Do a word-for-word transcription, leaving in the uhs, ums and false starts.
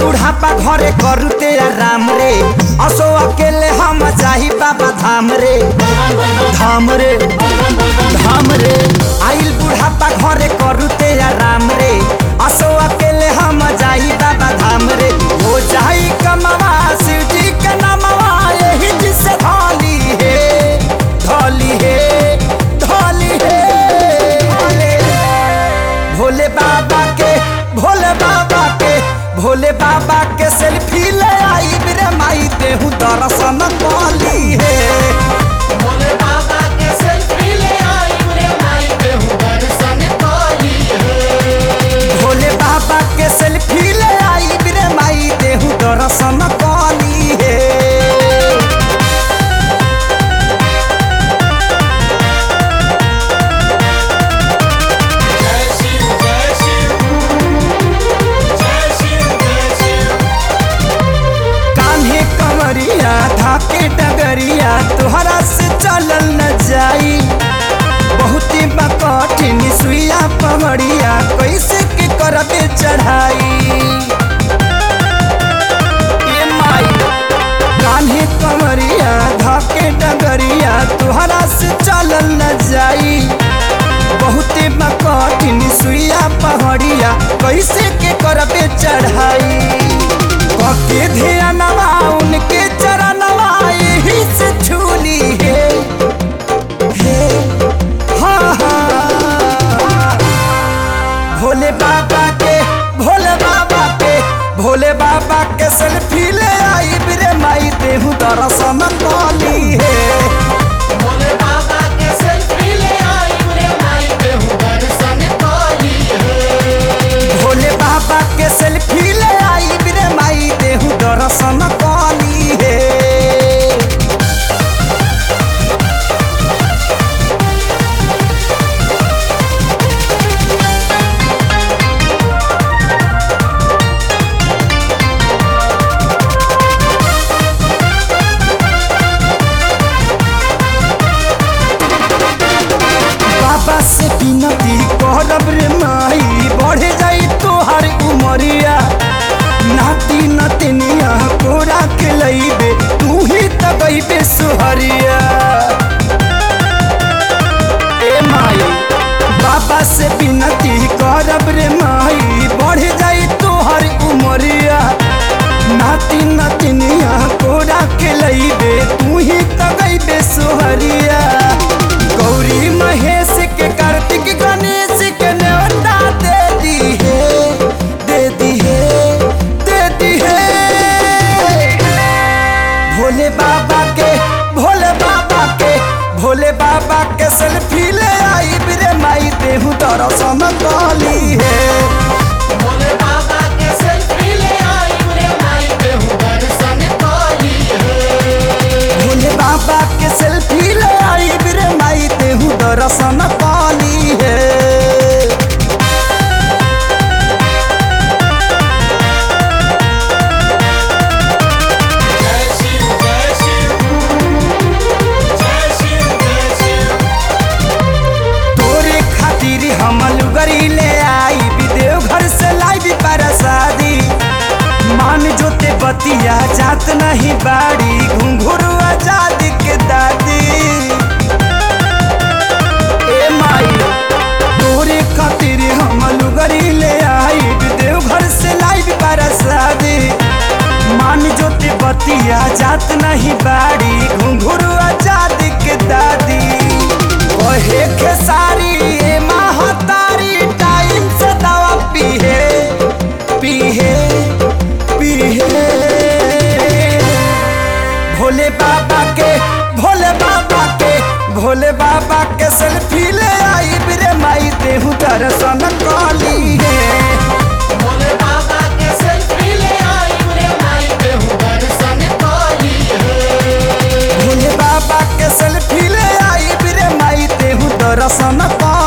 बुढ़ापा घरे करुते आराम रे असो अकेले हम जाही बाबा धाम रे धाम रे धाम रे आइल बुढ़ापा घरे करुते आराम रे असो अकेले हम जाही बाबा धाम रे हो जाई कमवा शिव जी के नामवा यही जिसे धोली है धोली है धोली है भोले बाबा के भोले बाबा के भोले बाबा के सेल्फी ले आई बिरे माई देहू दर्शन कली है भोले बाबा के सेल्फी ले आई बिरे माई देहू दर्शन कली है भोले बाबा के सेल्फी ले आई बिरे माई देहू दर्शन कली है धाके डगरिया तोहरा से चलल न जाई बहुत कठिन सुइया पवड़िया कैसे के करबे चढ़ाई ए माई कान्हे कमरिया धाके डगरिया तोहरा से चलल न जाई बहुत कठिन सुइया पवड़िया कैसे के करबे चढ़ाई के ध्यानवा उनके चरणवा यही से छूली है, है हाँ हाँ भोले बाबा के भोले बाबा के भोले बाबा के सेल्फी ले आई बिरे माई देहू दर्शन कली है भोले बाबा के सेल्फी ले आई बिरे माई देहू दर्शन कली है भोले बाबा के सेल्फी ले आई बिरे माई देहू दर्शन कली है बाबा से बिनती करब रे माई बढ़े जाई तोहर उमरिया नाती नतनिया कोरा के लईबे तू ही त गईबे सुहरिया ए माई बाबा से बिनती करब रे माई बढ़े जाई तोहर उमरिया नाती नतनिया कोरा के लईबे तू ही त गईबे सुहरिया गौरी महेश के कार्तिक गणेश के न्योता दे दी है दे दी है दे दी है भोले बाबा के भोले बाबा के भोले बाबा के सेल्फी ले आई बिरे माई देहू दर्शन कली है भोले बाबा के सेल्फी ले आई बिरे माई देहू दर्शन कली है भोले बाबा के सेल्फी ले आई बिरे माई देहू दर्शन कली है हम लुगरी ले आई विदेव घर से लाई परसादी मान जोते बतिया जात नहीं बाड़ी घुंघरू आजाद के दादी ए माई तोरे खातिर हम लुगरी ले आई विदेव घर से लाई परसादी मान जोते बतिया जात नहीं बाड़ी घुंघरू आजाद के दादी ओहे खेसारी ए महतारी टाइम से दवा पीहे पीहे पीहे भोले बाबा के भोले बाबा के भोले बाबा के सेल्फी ले आई बिरे माई देहू दर्शन कली है भोले बाबा के सेल्फी ले आई बिरे माई देहू दर्शन कली है भोले बाबा के सेल्फी ले आई बिरे माई देहू दर्शन कली